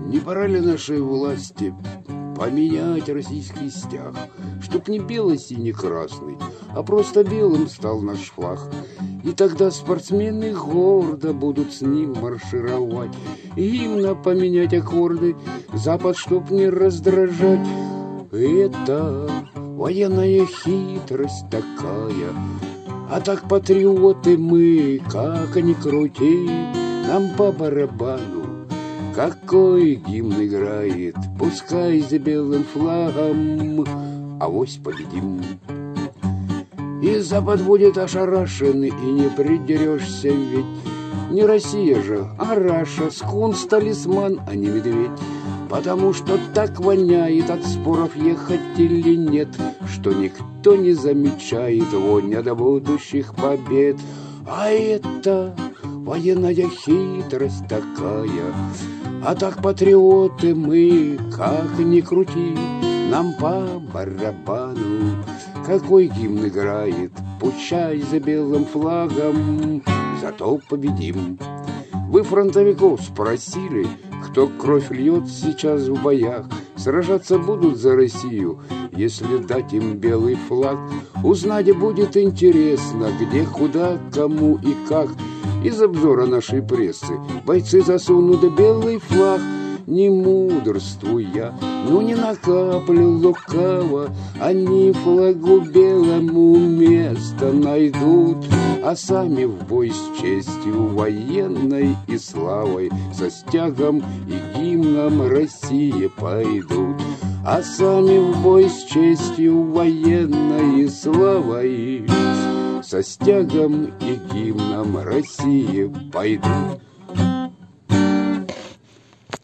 Не пора ли нашей власти поменять российский стяг, чтоб не бело-синий-красный, а просто белым стал наш флаг? И тогда спортсмены гордо будут с ним маршировать, и гимна поменять аккорды, Запад, чтоб не раздражать. Это военная хитрость такая, а так патриоты мы, как ни крути, нам по барабану, какой гимн играет, пускай за белым флагом, авось победим. И Запад будет ошарашен, и не придерешься, ведь не Россия же, а Раша, скунс талисман, а не медведь. Потому что так воняет от споров, ехать или нет, что никто не замечает вонь от будущих побед. А это военная хитрость такая, а так патриоты мы, как ни крути, нам по барабану, какой гимн играет, пучай за белым флагом, зато победим. Вы фронтовиков спросили, кто кровь льет сейчас в боях, сражаться будут за Россию, если дать им белый флаг. Узнать будет интересно, где, куда, кому и как. Из обзора нашей прессы бойцы засунут белый флаг. Не мудрствуя, но не накаплю лукаво, они флагу белому место найдут, а сами в бой с честью военной и славой, со стягом и гимном России пойдут. А сами в бой с честью военной и славой, со стягом и гимном России пойдут.